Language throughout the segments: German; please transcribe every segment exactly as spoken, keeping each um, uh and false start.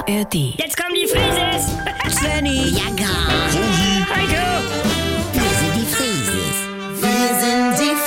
R D. Jetzt kommen die Frises! Svenny, ja gar. Heiko! Wir sind die Frieses. Wir sind die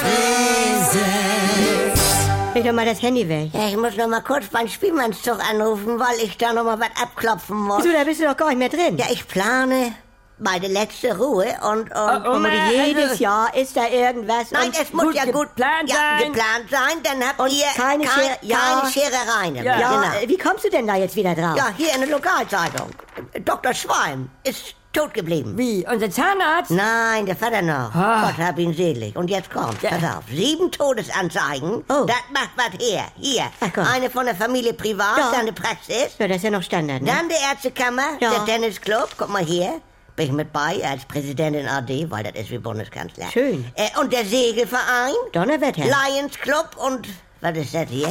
Frieses. Leg doch mal das Handy weg. Ja, ich muss noch mal kurz beim Spielmannszug anrufen, weil ich da noch mal was abklopfen muss. Wieso, da bist du doch gar nicht mehr drin. Ja, ich plane meine letzte Ruhe und... und Oh, Und Oma, jedes also- Jahr ist da irgendwas. Nein, und es muss gut ja gut geplant ja, sein. geplant sein, dann habt Und ihr keine kein, Schere- ja. keine Scherereien. Ja. mehr, Ja, genau. äh, wie kommst du denn da jetzt wieder drauf? Ja, hier in der Lokalzeitung. Doktor Schweim ist tot geblieben. Wie, unser Zahnarzt? Nein, der Vater noch. Ah. Gott hab ihn selig. Und jetzt kommt, Ja. pass auf, sieben Todesanzeigen. Oh. Das macht was her. Hier, Ach, komm. eine von der Familie privat, Ja. dann eine Praxis. Ja, das ist ja noch Standard, ne? Dann die Ärztekammer, Ja. der Tennisclub, guck mal hier. Bin ich mit bei als Präsidentin A D, weil das ist wie Bundeskanzler. Schön. Äh, und der Segelverein, Donnerwetter. Lions Club und, was ist das hier?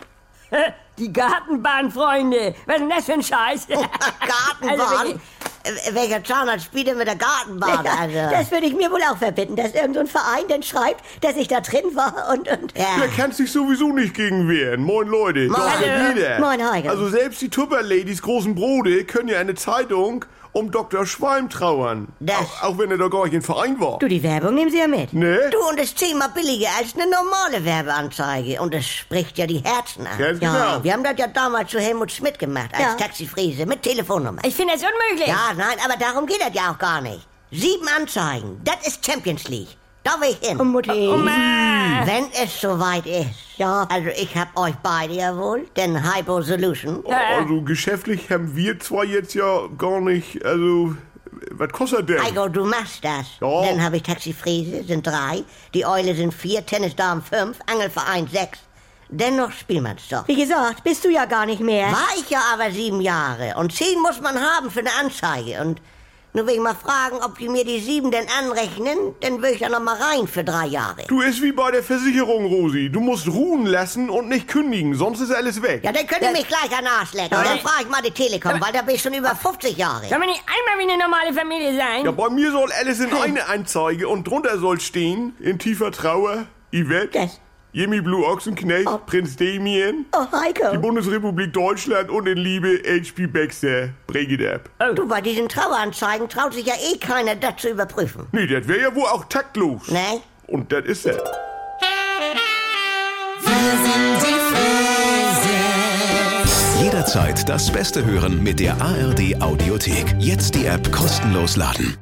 Die Gartenbahnfreunde. Was ist denn das für ein Scheiß? Gartenbahn? Also wirklich- Äh, Welcher Zahnarzt spielt denn mit der Gartenbahn? Ja, Also. das würde ich mir wohl auch verbitten, dass irgend so ein Verein dann schreibt, dass ich da drin war und... und Ja. Der kann sich sowieso nicht gegen wehren. Moin Leute, Moin. doch Hallo. wieder. Moin, Heiko. Also selbst die Tupper-Ladies großen Brode können ja eine Zeitung um Doktor Schweim trauern. Das- Auch, auch wenn er doch gar nicht im Verein war. Du, die Werbung nehmen sie ja mit. Ne? Du, und das ist zehnmal billiger als eine normale Werbeanzeige. Und das spricht ja die Herzen an. Ganz Ja, genau. Wir haben das ja damals zu Helmut Schmidt gemacht, als Ja. Taxifriese, mit Telefonnummer. Ich finde das unmöglich. Ja, nein, aber darum geht das ja auch gar nicht. Sieben Anzeigen, das ist Champions League. Da will ich hin. Und Mutti. Oma! Wenn es soweit ist. Ja. Also ich hab euch beide ja wohl, den Hypo Solution. Also geschäftlich haben wir zwar jetzt ja gar nicht, also, was kostet denn? Heiko, du machst das. Ja. Dann habe ich Taxifriese, sind drei. Die Eule sind vier, Tennisdamen fünf, Angelverein sechs. Dennoch Spielmannszug. Wie gesagt, bist du ja gar nicht mehr. War ich ja aber sieben Jahre. Und zehn muss man haben für eine Anzeige. Und nur will ich mal fragen, ob die mir die sieben denn anrechnen, dann will ich ja noch mal rein für drei Jahre. Du ist wie bei der Versicherung, Rosi. Du musst ruhen lassen und nicht kündigen, sonst ist alles weg. Ja, dann könnt ihr mich gleich an den Arsch lecken. Und dann frage ich mal die Telekom, weil da bin ich schon über fünfzig Jahre. Sollen wir nicht einmal wie eine normale Familie sein? Ja, bei mir soll alles in eine Anzeige und drunter soll stehen, in tiefer Trauer, Yvette, Das. Jimmy Blue Ochsenknecht, Oh. Prinz Damien, Oh, Heiko. die Bundesrepublik Deutschland und in Liebe H P Baxter. Break it up. Du, bei diesen Traueranzeigen traut sich ja eh keiner, das zu überprüfen. Nee, das wäre ja wohl auch taktlos. Ne? Und das ist es. Jederzeit das Beste hören mit der A R D Audiothek. Jetzt die App kostenlos laden.